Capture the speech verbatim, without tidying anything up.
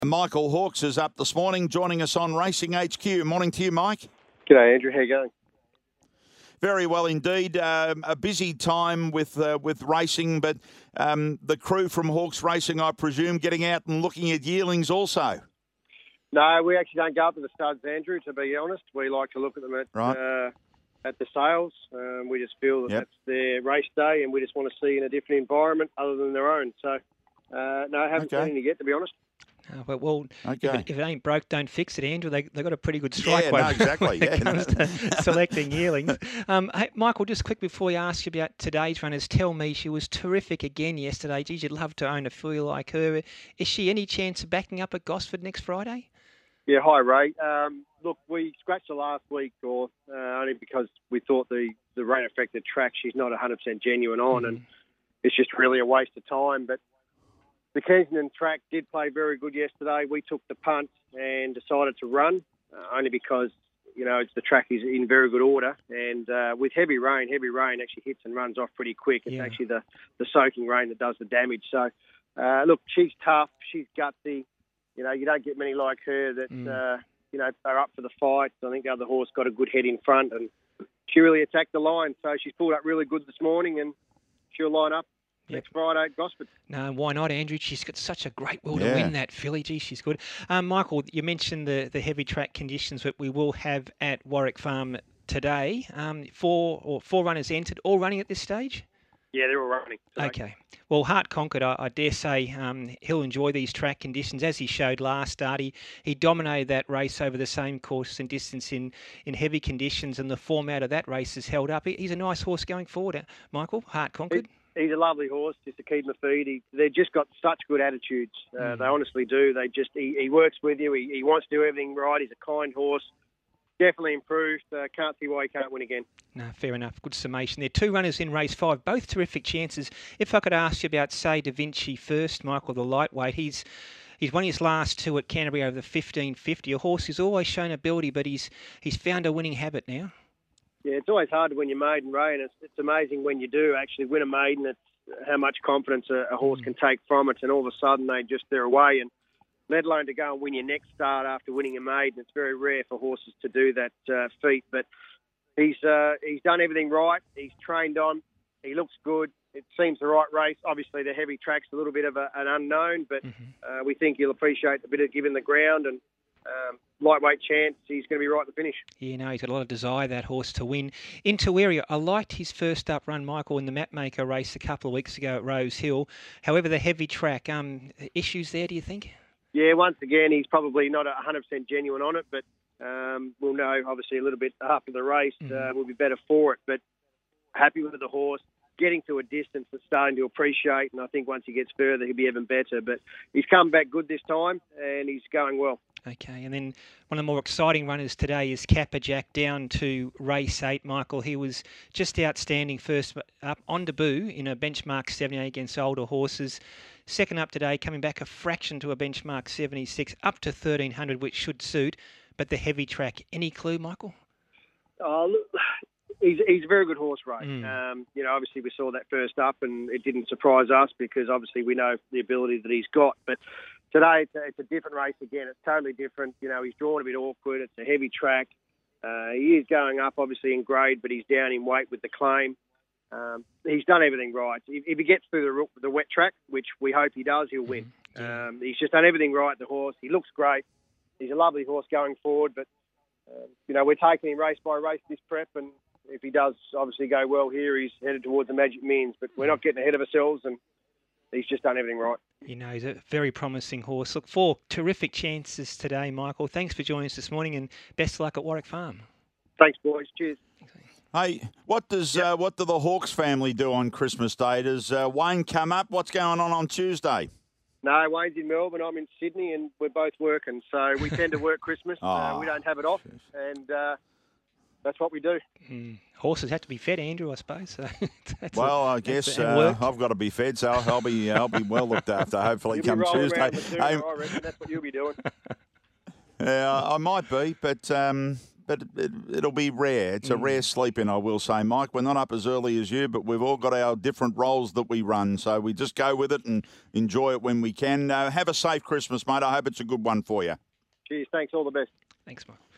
Michael Hawkes is up this morning, joining us on Racing H Q. Morning to you, Mike. G'day, Andrew. How you going? Very well indeed. Um, a busy time with uh, with racing, but um, the crew from Hawkes Racing, I presume, getting out and looking at yearlings also. No, we actually don't go up to the studs, Andrew, to be honest. We like to look at them at right. uh, at the sales. Um, we just feel that yep. that's their race day, and we just want to see in a different environment other than their own. So, uh, no, I haven't okay. seen any yet, to be honest. Oh, but well, okay. if, it, if it ain't broke, don't fix it, Andrew. They they got a pretty good strike yeah, rate no, exactly. when it yeah, comes no. to selecting yearlings. Um, hey, Michael, just quick before we ask you about today's runners, tell me she was terrific again yesterday. Geez, you'd love to own a filly like her. Is she any chance of backing up at Gosford next Friday? Yeah, hi Ray. Um, look, we scratched her last week, or uh, only because we thought the the rain affected track. She's not one hundred percent genuine on, mm. and it's just really a waste of time. But the Kensington track did play very good yesterday. We took the punt and decided to run, uh, only because, you know, it's, the track is in very good order. And uh, with heavy rain, heavy rain actually hits and runs off pretty quick. It's yeah. actually the, the soaking rain that does the damage. So, uh, look, she's tough. She's gutsy. You know, you don't get many like her that, mm. uh, you know, are up for the fight. I think the other horse got a good head in front, and she really attacked the line. So she's pulled up really good this morning, and she'll line up Yep. next Friday at Gosford. No, why not, Andrew? She's got such a great will yeah. to win that filly. Gee, she's good. Um, Michael, you mentioned the, the heavy track conditions that we will have at Warwick Farm today. Um, four or four runners entered, all running at this stage? Yeah, they're all running today. Okay. Well, Hart Conquered, I, I dare say um, he'll enjoy these track conditions. As he showed last start, he, he dominated that race over the same course and distance in, in heavy conditions, and the format of that race is held up. He, he's a nice horse going forward, uh, Michael, Hart Conquered. He, He's a lovely horse, just to keep him feed. He, they've just got such good attitudes. Uh, mm. They honestly do. They just he, he works with you. He, he wants to do everything right. He's a kind horse. Definitely improved. Uh, can't see why he can't win again. No, fair enough. Good summation there. Two runners in race five, both terrific chances. If I could ask you about, say, Da Vinci first, Michael, the lightweight. He's he's won his last two at Canterbury over the fifteen fifty. A horse who's always shown ability, but he's he's found a winning habit now. Yeah, it's always hard to win your maiden, Ray, and it's, it's amazing when you do actually win a maiden. It's how much confidence a, a horse can take from it, and all of a sudden they just they're away. And let alone to go and win your next start after winning a maiden, it's very rare for horses to do that uh, feat. But he's uh, he's done everything right. He's trained on. He looks good. It seems the right race. Obviously, the heavy track's a little bit of a, an unknown, but mm-hmm. uh, we think he'll appreciate a bit of giving the ground and. Um, lightweight chance, he's going to be right at the finish. Yeah, no, he's got a lot of desire, that horse, to win. Into area, I liked his first up run, Michael, in the Mapmaker race a couple of weeks ago at Rose Hill. However, the heavy track, um, issues there, do you think? Yeah, once again, he's probably not one hundred percent genuine on it, but um, we'll know, obviously, a little bit after the race. Mm-hmm. Uh, we'll be better for it, but happy with the horse. Getting to a distance that's starting to appreciate, and I think once he gets further, he'll be even better. But he's come back good this time, and he's going well. Okay, and then one of the more exciting runners today is Kappa Jack down to race eight. Michael, he was just outstanding first up on debut in a benchmark seventy-eight against older horses. Second up today, coming back a fraction to a benchmark seventy-six, up to thirteen hundred, which should suit. But the heavy track, any clue, Michael? Oh, look. He's, he's a very good horse, Ray. Mm. Um, you know, obviously we saw that first up and it didn't surprise us because obviously we know the ability that he's got. But today it's a, it's a different race again. It's totally different. You know, he's drawn a bit awkward. It's a heavy track. Uh, he is going up, obviously, in grade, but he's down in weight with the claim. Um, he's done everything right. If, if he gets through the, the wet track, which we hope he does, he'll win. Mm. Um, he's just done everything right, the horse. He looks great. He's a lovely horse going forward. But, uh, you know, we're taking him race by race this prep, and if he does obviously go well here, he's headed towards the Magic Millions. But we're not getting ahead of ourselves, and he's just done everything right. You know, he's a very promising horse. Look, four terrific chances today, Michael. Thanks for joining us this morning, and best of luck at Warwick Farm. Thanks, boys. Cheers. Hey, what does yep. uh, what do the Hawkes family do on Christmas Day? Does uh, Wayne come up? What's going on on Tuesday? No, Wayne's in Melbourne. I'm in Sydney, and we're both working. So we tend to work Christmas. oh, uh, we don't have it off, and uh, that's what we do. Mm. Horses have to be fed, Andrew, I suppose. So that's well, a, I guess a, uh, I've got to be fed, so I'll be I'll be well looked after. Hopefully, you'll come be Tuesday. Around I reckon that's what you'll be doing. Yeah, I might be, but um, but it, it'll be rare. It's a Mm. rare sleep in, I will say, Mike. We're not up as early as you, but we've all got our different roles that we run. So we just go with it and enjoy it when we can. Uh, have a safe Christmas, mate. I hope it's a good one for you. Cheers. Thanks. All the best. Thanks, Mike.